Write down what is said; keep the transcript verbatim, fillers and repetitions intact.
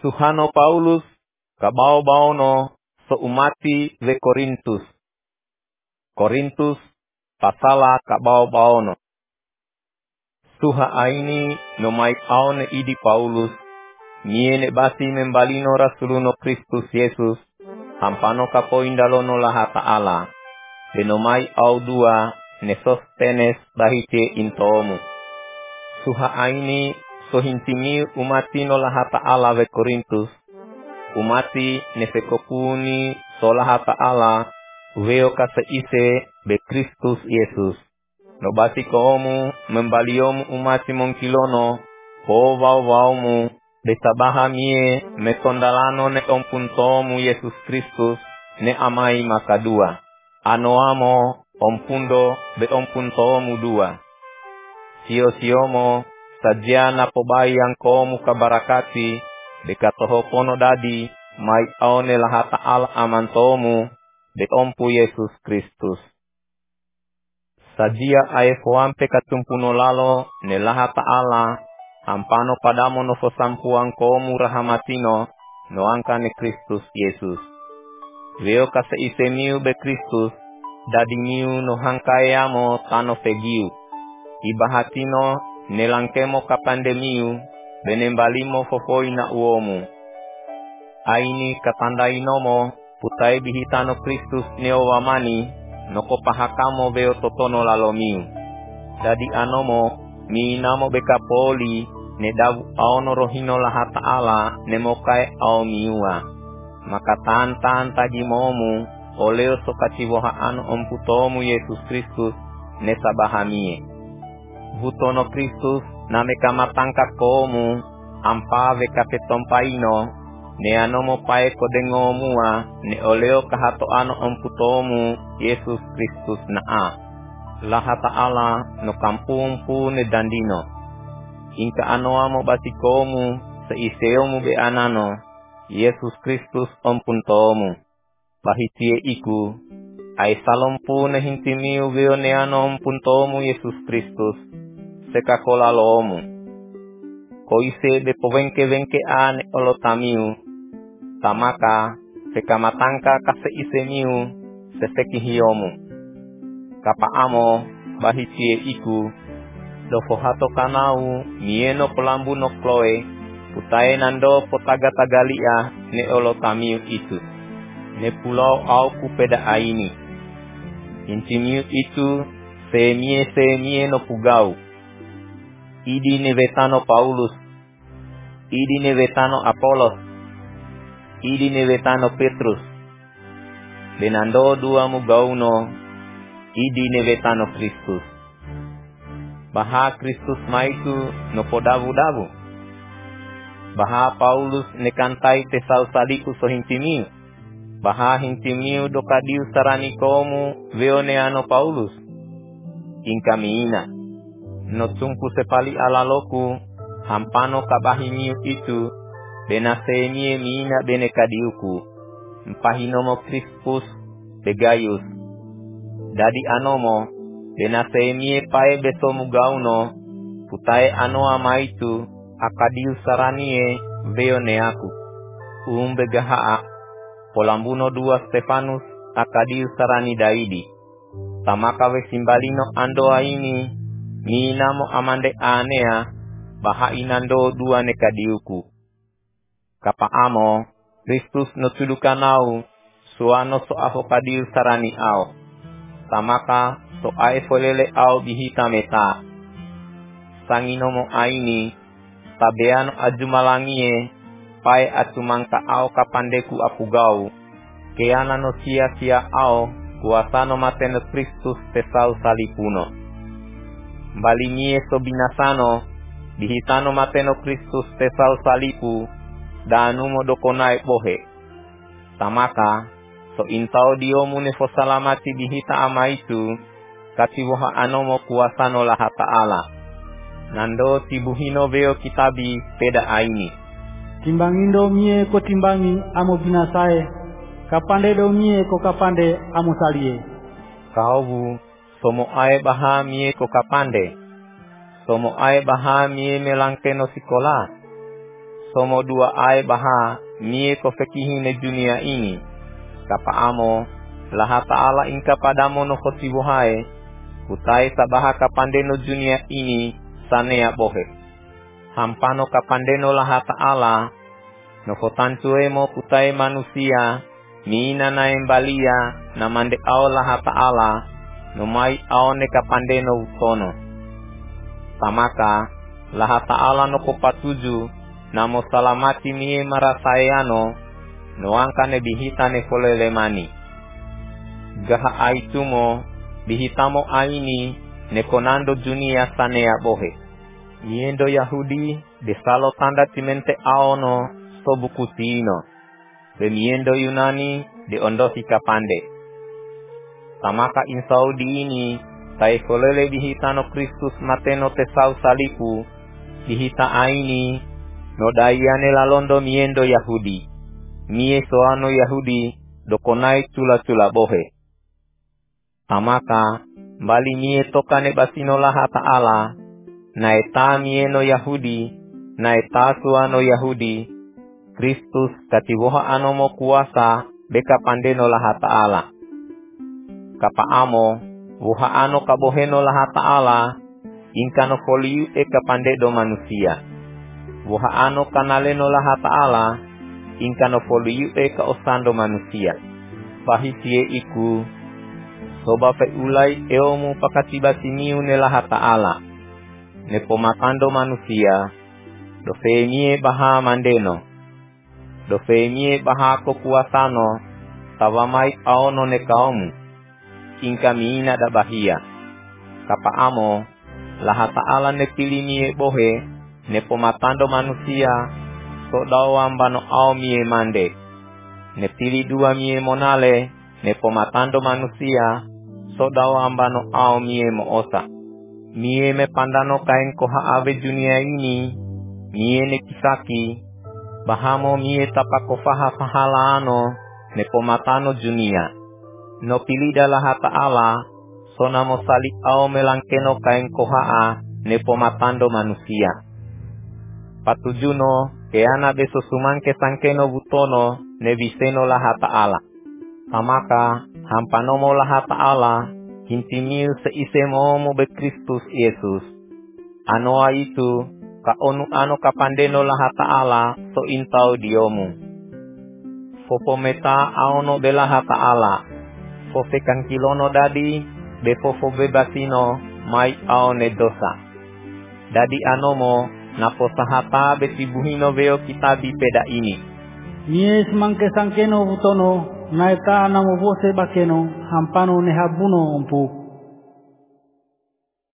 Suhano Paulus kabao-baono seumati ve Korintus. Korintus pasala kabao-baono. Suha aini no mai aone idi Paulus miene basi membalino rasuluno Kristus Yesus hampano kapoindalono laha ta'ala denomai au dua nesostenes bahite intomu. Suha aini sohintimi umatino laha ta'ala ve Korintus umati nefekopuni solaha ta'ala veo kaseise be Kristus Yesus no basi koomu membaliomu umati mongkilono po vau-vaumu besabaha mie metondalano ne ompuntomu Yesus Kristus ne amai makadua anoamo ompundo be ompuntomu dua sio-siomo sajana pobayang komu kabarakati bekatoho pono dadi mai aone laha ta'ala amantomu be ompu Yesus Kristus. Sajia aefoampe katumpuno lalo ne laha ta'ala hampano padamo no fosampuang komu rahamatino no angka ne Kristus Yesus. Veo kase isemiu be Kristus dadi miu no hangkaeamo tano fegiu. Ibahatino nelangkemo kapandemiu benembalimo fofoina uomu. Aini katandainomo putai bihitano Kristus neowamani noko pahakamo veo totono lalomiu. Dadi anomo miinamo bekapoli nedavu aono rohino laha ta'ala nemokai aomiua. Maka tan-tan tagimomu oleo sokaciwoha ano omputomu Yesus Kristus nesabahamie. Hutono Kristus nameka matangka komu ampa veka petompaino ne anomo pae kodengomua ne oleo kahato ano omputomu Yesus Kristus naa laha ta'ala no kampungpu ne dandino inka anoamo basikomu seiseomu be anano Yesus Kristus ompuntomu bahitie iku ai salompu ne hintimiu veo ne ano ompuntomu Yesus Kristus sekakola loomu koise de povenke-venke ane olotamiu tamaka sekamatangka kase isemiu sesekihiomu kapaamo bahitie iku dofohato kanau mieno pelambu no kloe putae nando potaga-tagalia ne olotamiu itu ne pulau au kupeda aini intimiu itu semie-semie no pugau idi nevetano Paulus, idi nevetano Apolos, idi nevetano Petrus, benando dua mugauno, idi nevetano Kristus. Baha Kristus maitu no podavu-davu. Baha Paulus nekantai tesau saliku so hintimiu. Baha hintimiu dokadiu saranikomu veoneano Paulus. Inkamiina. No tungku sepali alaloku hampano kabahimiu itu benasemie mina benekadiuku mpahinomo Crispus begayus dadi anomo benasemie pae besomu gauno putae anoa maitu akadiu saranie veoneaku umbe gahaa polambuno dua Stefanus akadiu sarani daidi tamaka wesimbalino andoa ini ni namo amande anea baha inando dua nekadiuku. Kapaamo Kristus no tudukanau suano so afokadiu sarani ao. Tamaka so ae folele ao bihita meta. Sanginomo aini tabeano ajumalangie pae atumangka ao kapandeku apugau. Keana no sia-sia ao kuasano mateno Kristus tesau salipuno. Balimie so binasano bihitano mateno Kristus tesau salipu danumo dokonai bohe tamaka so intao diomu nefo salamati bihita ama itu katiwoha anomo kuasano laha ta'ala nando tibuhino veo kitabi peda aini timbangindo mie ko timbangi amo binasae kapande do mie ko kapande amo salie kaubu somo ae baha mie ko kapande somo ae baha mie melangke no sikola somo dua ai baha mie ko fekihine dunia ini. Kapa amo laha ta'ala ingka padamo no kosibuhae kutai sabaha kapandeno dunia ini sanea bohe. Hampano kapandeno laha ta'ala no kotantuemo kutai manusia mina na embalia na mande ao laha ta'ala no mai aone kapandeno utono. Tamaka laha ta'ala no kopatuju namo salamati mie marasayano no angkane bihitane folelemani. Gaha aitumo bihitamo aini nekonando dunia sanea bohe. Miendo Yahudi desalo tanda timente aono sobukutino. Bemiendo Yunani de ondosi kapande. Tamaka insaudi ini tai folele bihitano Kristus mateno tesau salipu bihita aini no dayane lalondo miendo Yahudi. Mie soano Yahudi dokonai tula-tula bohe. Tamaka bali mie tokane basino laha ta'ala na eta mieno Yahudi na eta suano Yahudi Kristus katiboha anomo kuasa beka pandeno laha ta'ala. Kapa amo wuha ano kaboheno laha ta'ala inkano foliu eka pandedo manusia. Wuha ano kanaleno laha ta'ala inkano foliu eka osando manusia. Pahisie iku soba fe ulai eomu pakatiba simiu ne laha ta'ala. Ne pomatando manusia do femie baha mandeno. Do femie baha kokuasano tawamai aono ne kaumu. Inka miina da bahia. Kapa amo laha ta'ala ne pilimie bohe ne pomatando manusia so dawambano ao mie mande. Ne pili dua mie monale ne pomatando manusia so dawambano ao mie moosa. Mie me pandano kain koha ave dunia ini mie ne kisaki bahamo mie tapako faha fahala ano ne pomatano dunia. No pilida laha ta'ala sona mosali ao melangkeno kain kohaa ne pomatando manusia. Patujuno keana beso sumangke sangkeno butono ne biseno laha ta'ala. Tamaka hampanomo laha ta'ala hintimiu seisemo mo be Kristus Yesus. Anoa itu ka onu ano kapandeno laha ta'ala so intau diomu. Fopometa aono belaha ta'ala. Fofe kangkilono dadi be fofo bebasino mai aone dosa. Dadi anomo napo sahata betibuhino veo kitabi peda ini. Mie semangke sangkeno butono naeta namo bose bakeno hampano nehabuno umpu.